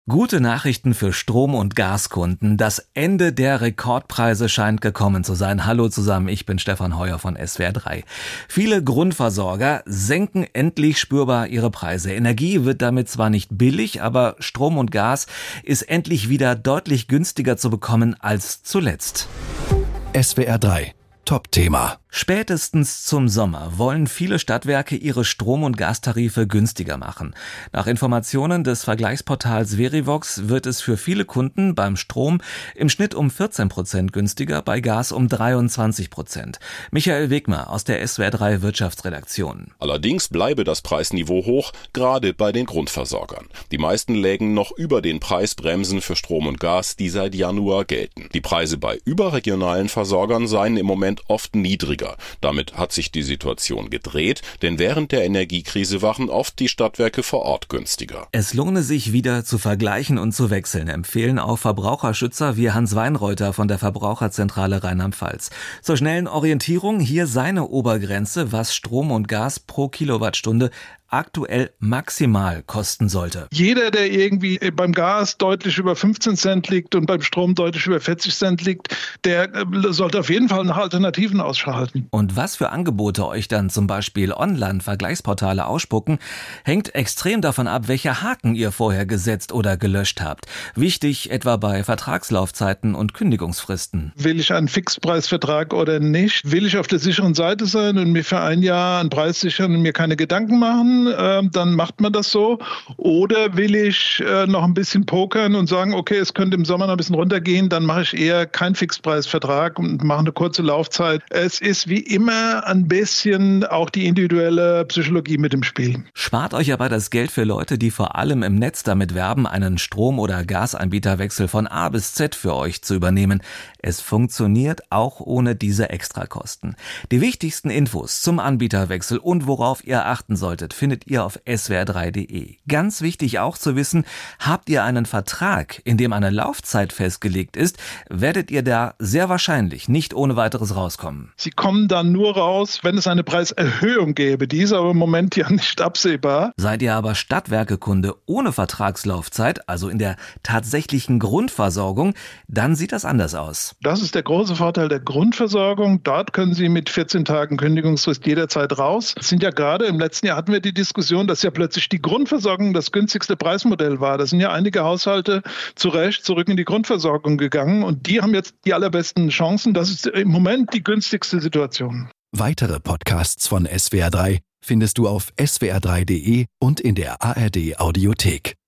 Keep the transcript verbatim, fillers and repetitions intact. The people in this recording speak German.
Gute Nachrichten für Strom- und Gaskunden. Das Ende der Rekordpreise scheint gekommen zu sein. Hallo zusammen, ich bin Stefan Heuer von S W R drei. Viele Grundversorger senken endlich spürbar ihre Preise. Energie wird damit zwar nicht billig, aber Strom und Gas ist endlich wieder deutlich günstiger zu bekommen als zuletzt. S W R drei Top-Thema. Spätestens zum Sommer wollen viele Stadtwerke ihre Strom- und Gastarife günstiger machen. Nach Informationen des Vergleichsportals Verivox wird es für viele Kunden beim Strom im Schnitt um vierzehn Prozent günstiger, bei Gas um dreiundzwanzig Prozent. Michael Wegmer aus der S W R drei Wirtschaftsredaktion. Allerdings bleibe das Preisniveau hoch, gerade bei den Grundversorgern. Die meisten lägen noch über den Preisbremsen für Strom und Gas, die seit Januar gelten. Die Preise bei überregionalen Versorgern seien im Moment oft niedriger. Damit hat sich die Situation gedreht, denn während der Energiekrise waren oft die Stadtwerke vor Ort günstiger. Es lohne sich wieder zu vergleichen und zu wechseln, empfehlen auch Verbraucherschützer wie Hans Weinreuter von der Verbraucherzentrale Rheinland-Pfalz. Zur schnellen Orientierung hier seine Obergrenze, was Strom und Gas pro Kilowattstunde aktuell maximal kosten sollte. Jeder, der irgendwie beim Gas deutlich über fünfzehn Cent liegt und beim Strom deutlich über vierzig Cent liegt, der sollte auf jeden Fall nach Alternativen ausschalten. Und was für Angebote euch dann zum Beispiel Online-Vergleichsportale ausspucken, hängt extrem davon ab, welche Haken ihr vorher gesetzt oder gelöscht habt. Wichtig etwa bei Vertragslaufzeiten und Kündigungsfristen. Will ich einen Fixpreisvertrag oder nicht? Will ich auf der sicheren Seite sein und mir für ein Jahr einen Preis sichern und mir keine Gedanken machen? Dann macht man das so. Oder will ich äh, noch ein bisschen pokern und sagen, okay, es könnte im Sommer noch ein bisschen runtergehen, dann mache ich eher keinen Fixpreisvertrag und mache eine kurze Laufzeit. Es ist wie immer ein bisschen auch die individuelle Psychologie mit im Spiel. Spart euch aber das Geld für Leute, die vor allem im Netz damit werben, einen Strom- oder Gasanbieterwechsel von A bis Z für euch zu übernehmen. Es funktioniert auch ohne diese Extrakosten. Die wichtigsten Infos zum Anbieterwechsel und worauf ihr achten solltet, findet ihr auf S W R drei Punkt de. Ganz wichtig auch zu wissen, habt ihr einen Vertrag, in dem eine Laufzeit festgelegt ist, werdet ihr da sehr wahrscheinlich nicht ohne weiteres rauskommen. Sie kommen dann nur raus, wenn es eine Preiserhöhung gäbe. Die ist aber im Moment ja nicht absehbar. Seid ihr aber Stadtwerkekunde ohne Vertragslaufzeit, also in der tatsächlichen Grundversorgung, dann sieht das anders aus. Das ist der große Vorteil der Grundversorgung. Dort können Sie mit vierzehn Tagen Kündigungsfrist jederzeit raus. Es sind ja gerade im letzten Jahr hatten wir die Diskussion, dass ja plötzlich die Grundversorgung das günstigste Preismodell war. Da sind ja einige Haushalte zu Recht zurück in die Grundversorgung gegangen und die haben jetzt die allerbesten Chancen. Das ist im Moment die günstigste Situation. Weitere Podcasts von S W R drei findest du auf S W R drei Punkt de und in der A R D Audiothek.